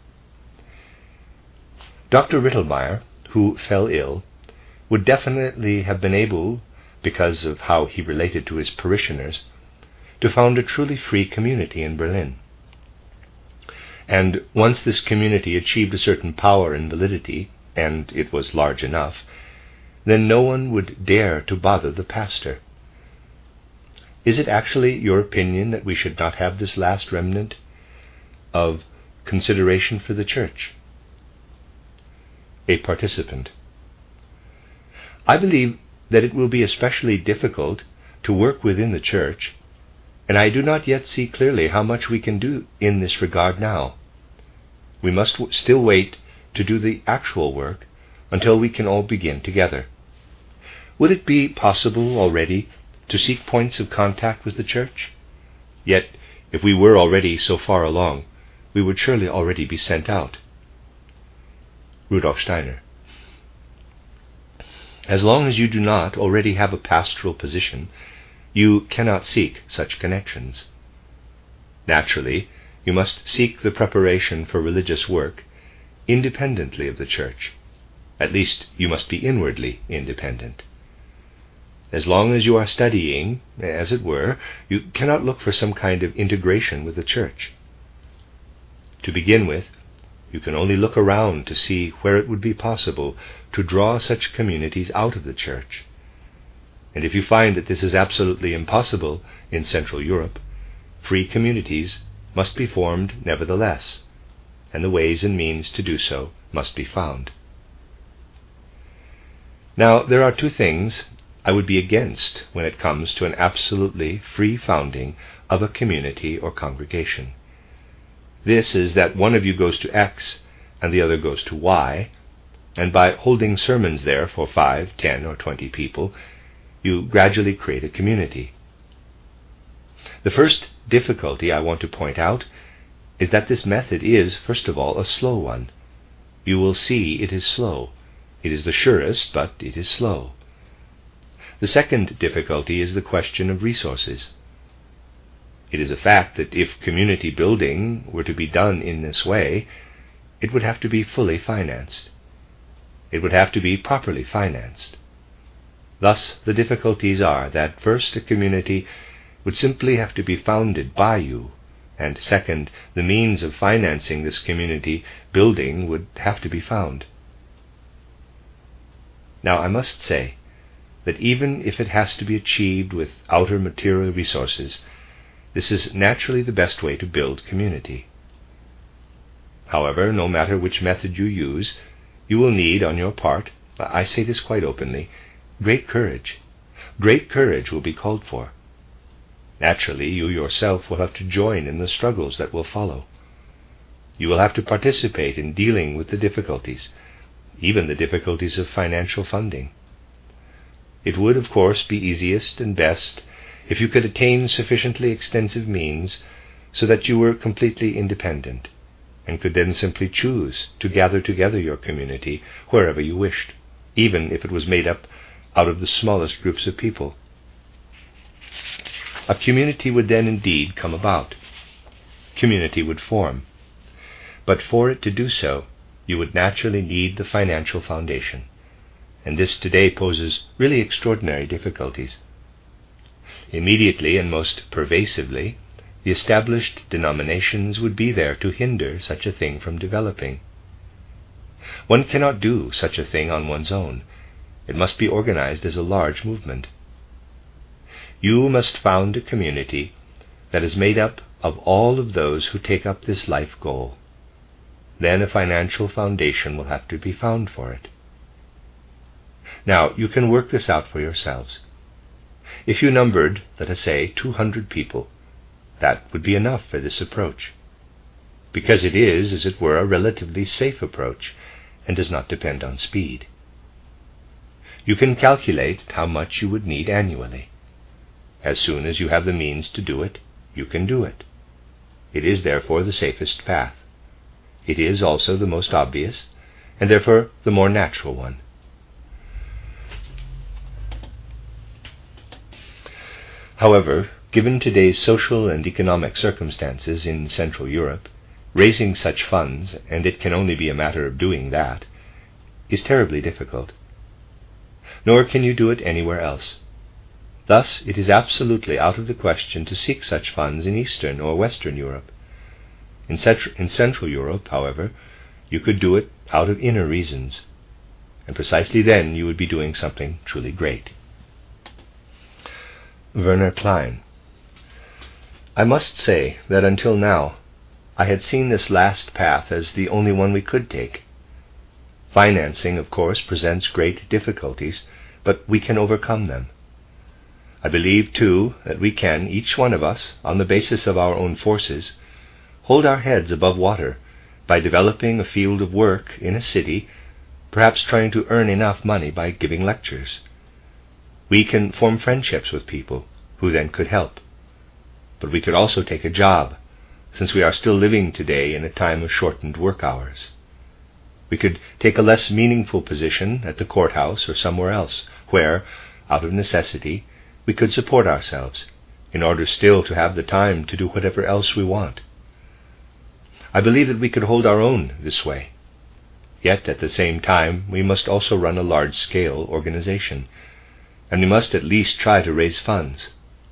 Dr. Rittelmeyer, who fell ill, would definitely have been able, because of how he related to his parishioners, to found a truly free community in Berlin. And once this community achieved a certain power and validity, and it was large enough, then no one would dare to bother the pastor. Is it actually your opinion that we should not have this last remnant of consideration for the Church? A participant. I believe that it will be especially difficult to work within the Church, and I do not yet see clearly how much we can do in this regard now. we must still wait to do the actual work until we can all begin together. Would it be possible already to seek points of contact with the Church? Yet, if we were already so far along, we would surely already be sent out. Rudolf Steiner. As long as you do not already have a pastoral position, you cannot seek such connections. Naturally, you must seek the preparation for religious work independently of the Church. At least, you must be inwardly independent. As long as you are studying, as it were, you cannot look for some kind of integration with the Church. To begin with, you can only look around to see where it would be possible to draw such communities out of the Church. And if you find that this is absolutely impossible in Central Europe, free communities must be formed nevertheless, and the ways and means to do so must be found. Now, there are two things I would be against when it comes to an absolutely free founding of a community or congregation. This is that one of you goes to X and the other goes to Y, and by holding sermons there for 5, 10, or 20 people, you gradually create a community. The first difficulty I want to point out is that this method is, first of all, a slow one. You will see it is slow. It is the surest, but it is slow. The second difficulty is the question of resources. It is a fact that if community building were to be done in this way, it would have to be fully financed. It would have to be properly financed. Thus, the difficulties are that, first, a community would simply have to be founded by you, and second, the means of financing this community building would have to be found. Now, I must say that even if it has to be achieved with outer material resources, this is naturally the best way to build community. However, no matter which method you use, you will need on your part, I say this quite openly, great courage. Great courage will be called for. Naturally, you yourself will have to join in the struggles that will follow. You will have to participate in dealing with the difficulties, even the difficulties of financial funding. It would, of course, be easiest and best if you could attain sufficiently extensive means so that you were completely independent, and could then simply choose to gather together your community wherever you wished, even if it was made up out of the smallest groups of people. A community would then indeed come about. Community would form. But for it to do so, you would naturally need the financial foundation, and this today poses really extraordinary difficulties. Immediately and most pervasively, the established denominations would be there to hinder such a thing from developing. One cannot do such a thing on one's own. It must be organized as a large movement. You must found a community that is made up of all of those who take up this life goal. Then a financial foundation will have to be found for it. Now, you can work this out for yourselves. If you numbered, let us say, 200 people, that would be enough for this approach, because it is, as it were, a relatively safe approach and does not depend on speed. You can calculate how much you would need annually. As soon as you have the means to do it, you can do it. It is therefore the safest path. It is also the most obvious, and therefore the more natural one. However, given today's social and economic circumstances in Central Europe, raising such funds, and it can only be a matter of doing that, is terribly difficult. Nor can you do it anywhere else. Thus, it is absolutely out of the question to seek such funds in Eastern or Western Europe. In Central Europe, however, you could do it out of inner reasons, and precisely then you would be doing something truly great. Werner Klein. I must say that until now I had seen this last path as the only one we could take. Financing, of course, presents great difficulties, but we can overcome them. I believe, too, that we can, each one of us, on the basis of our own forces, hold our heads above water by developing a field of work in a city, perhaps trying to earn enough money by giving lectures. We can form friendships with people who then could help. But we could also take a job, since we are still living today in a time of shortened work hours. We could take a less meaningful position at the courthouse or somewhere else, where, out of necessity, we could support ourselves, in order still to have the time to do whatever else we want. I believe that we could hold our own this way. Yet at the same time we must also run a large-scale organization, and we must at least try to raise funds.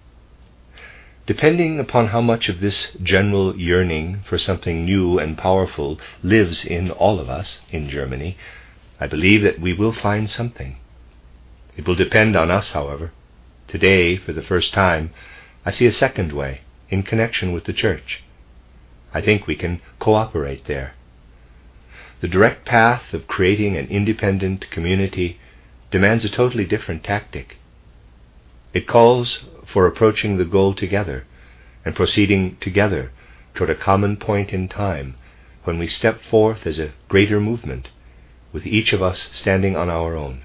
Depending upon how much of this general yearning for something new and powerful lives in all of us in Germany, I believe that we will find something. It will depend on us, however. Today, for the first time, I see a second way, in connection with the Church. I think we can cooperate there. The direct path of creating an independent community demands a totally different tactic. It calls for approaching the goal together and proceeding together toward a common point in time when we step forth as a greater movement, with each of us standing on our own.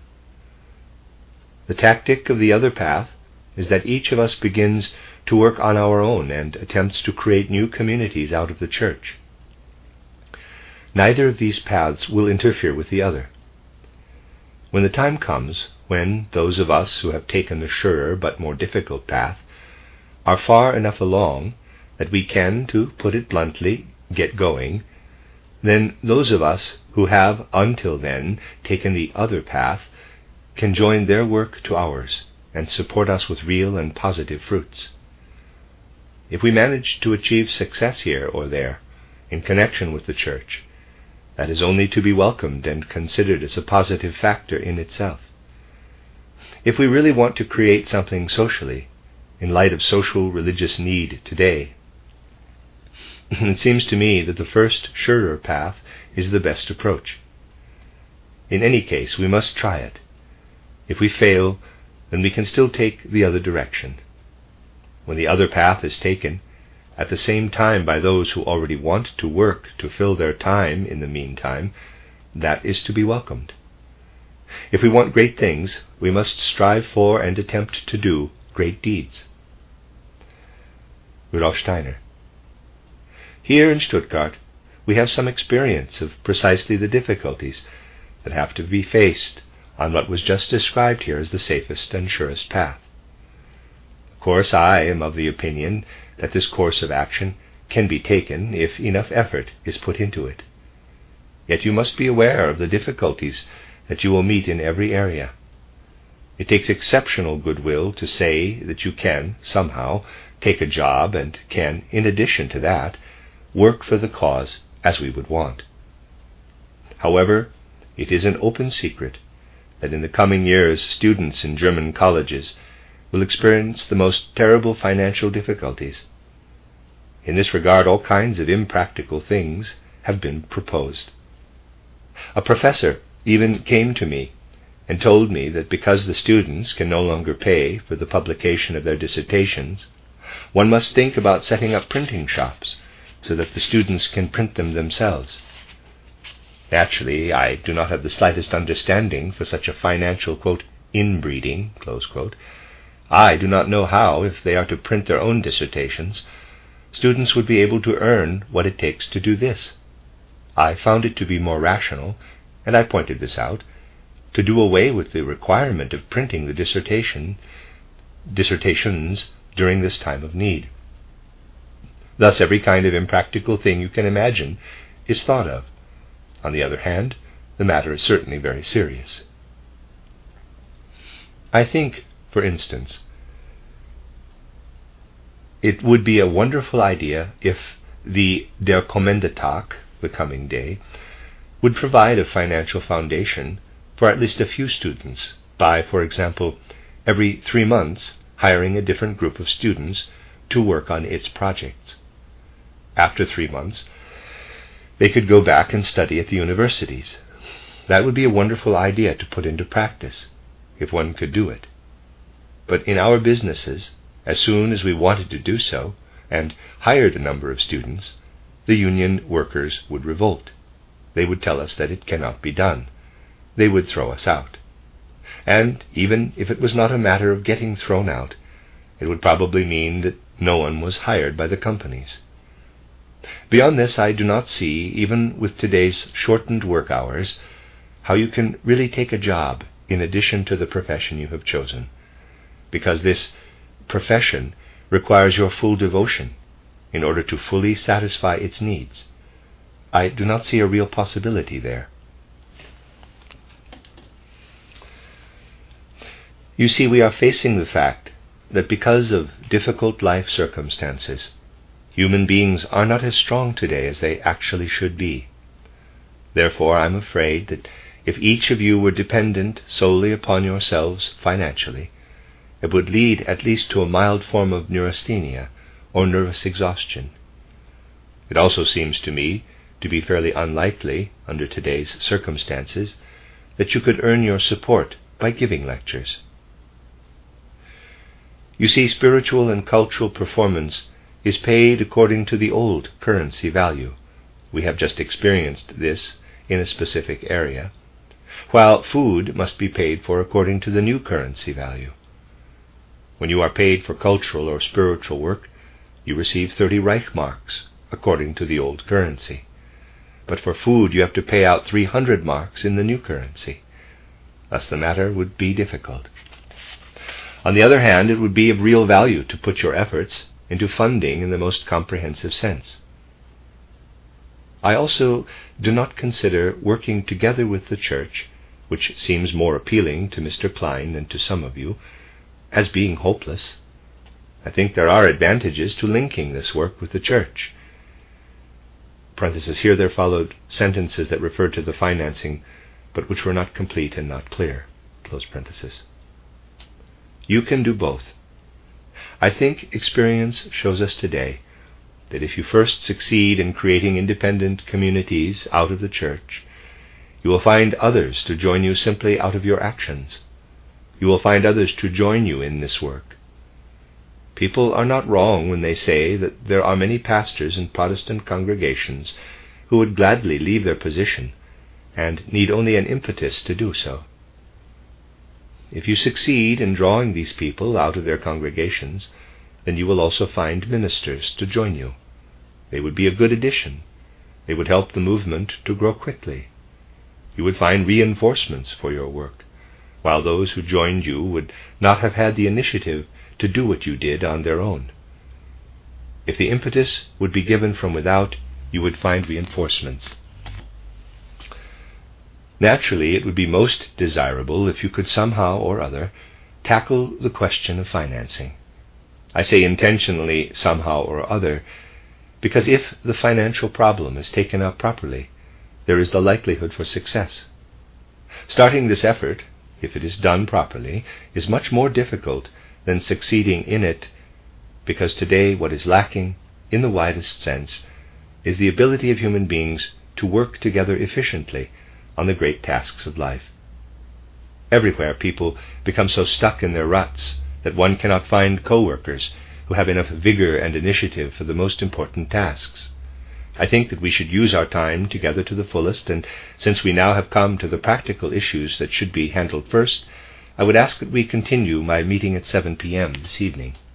The tactic of the other path is that each of us begins to work on our own and attempts to create new communities out of the Church. Neither of these paths will interfere with the other. When the time comes when those of us who have taken the surer but more difficult path are far enough along that we can, to put it bluntly, get going, then those of us who have until then taken the other path can join their work to ours and support us with real and positive fruits. If we manage to achieve success here or there in connection with the Church, that is only to be welcomed and considered as a positive factor in itself. If we really want to create something socially, in light of social religious need today, it seems to me that the first surer path is the best approach. In any case, we must try it. If we fail, then we can still take the other direction. When the other path is taken, at the same time by those who already want to work to fill their time in the meantime, that is to be welcomed. If we want great things, we must strive for and attempt to do great deeds. Rudolf Steiner. Here in Stuttgart, we have some experience of precisely the difficulties that have to be faced on what was just described here as the safest and surest path. Of course, I am of the opinion that this course of action can be taken if enough effort is put into it. Yet you must be aware of the difficulties that you will meet in every area. It takes exceptional goodwill to say that you can, somehow, take a job and can, in addition to that, work for the cause as we would want. However, it is an open secret that in the coming years students in German colleges will experience the most terrible financial difficulties. In this regard, all kinds of impractical things have been proposed. A professor even came to me and told me that because the students can no longer pay for the publication of their dissertations, one must think about setting up printing shops so that the students can print them themselves. Naturally, I do not have the slightest understanding for such a financial, quote, inbreeding, close quote. I do not know how, if they are to print their own dissertations, students would be able to earn what it takes to do this. I found it to be more rational, and I pointed this out, to do away with the requirement of printing the dissertations during this time of need. Thus every kind of impractical thing you can imagine is thought of. On the other hand, the matter is certainly very serious. I think, for instance, it would be a wonderful idea if the Der kommende Tag, the coming day, would provide a financial foundation for at least a few students by, for example, every 3 months hiring a different group of students to work on its projects. After 3 months, they could go back and study at the universities. That would be a wonderful idea to put into practice, if one could do it. But in our businesses, as soon as we wanted to do so, and hired a number of students, the union workers would revolt. They would tell us that it cannot be done. They would throw us out. And even if it was not a matter of getting thrown out, it would probably mean that no one was hired by the companies. Beyond this, I do not see, even with today's shortened work hours, how you can really take a job in addition to the profession you have chosen, because this profession requires your full devotion in order to fully satisfy its needs. I do not see a real possibility there. You see, we are facing the fact that because of difficult life circumstances, human beings are not as strong today as they actually should be. Therefore, I am afraid that if each of you were dependent solely upon yourselves financially, it would lead at least to a mild form of neurasthenia or nervous exhaustion. It also seems to me to be fairly unlikely, under today's circumstances, that you could earn your support by giving lectures. You see, spiritual and cultural performance is paid according to the old currency value. We have just experienced this in a specific area, while food must be paid for according to the new currency value. When you are paid for cultural or spiritual work, you receive 30 Reichmarks according to the old currency. But for food you have to pay out 300 marks in the new currency. Thus the matter would be difficult. On the other hand, it would be of real value to put your efforts into funding in the most comprehensive sense. I also do not consider working together with the Church, which seems more appealing to Mr. Klein than to some of you, as being hopeless. I think there are advantages to linking this work with the Church. Parenthesis, here there followed sentences that referred to the financing, but which were not complete and not clear. Close parenthesis. You can do both. I think experience shows us today that if you first succeed in creating independent communities out of the Church, you will find others to join you simply out of your actions. You will find others to join you in this work. People are not wrong when they say that there are many pastors in Protestant congregations who would gladly leave their position and need only an impetus to do so. If you succeed in drawing these people out of their congregations, then you will also find ministers to join you. They would be a good addition. They would help the movement to grow quickly. You would find reinforcements for your work, while those who joined you would not have had the initiative to do what you did on their own. If the impetus would be given from without, you would find reinforcements. Naturally, it would be most desirable if you could somehow or other tackle the question of financing. I say intentionally somehow or other, because if the financial problem is taken up properly, there is the likelihood for success. Starting this effort, if it is done properly, is much more difficult than succeeding in it, because today what is lacking, in the widest sense, is the ability of human beings to work together efficiently on the great tasks of life. Everywhere people become so stuck in their ruts that one cannot find co-workers who have enough vigor and initiative for the most important tasks. I think that we should use our time together to the fullest, and since we now have come to the practical issues that should be handled first, I would ask that we continue my meeting at 7 p.m. this evening.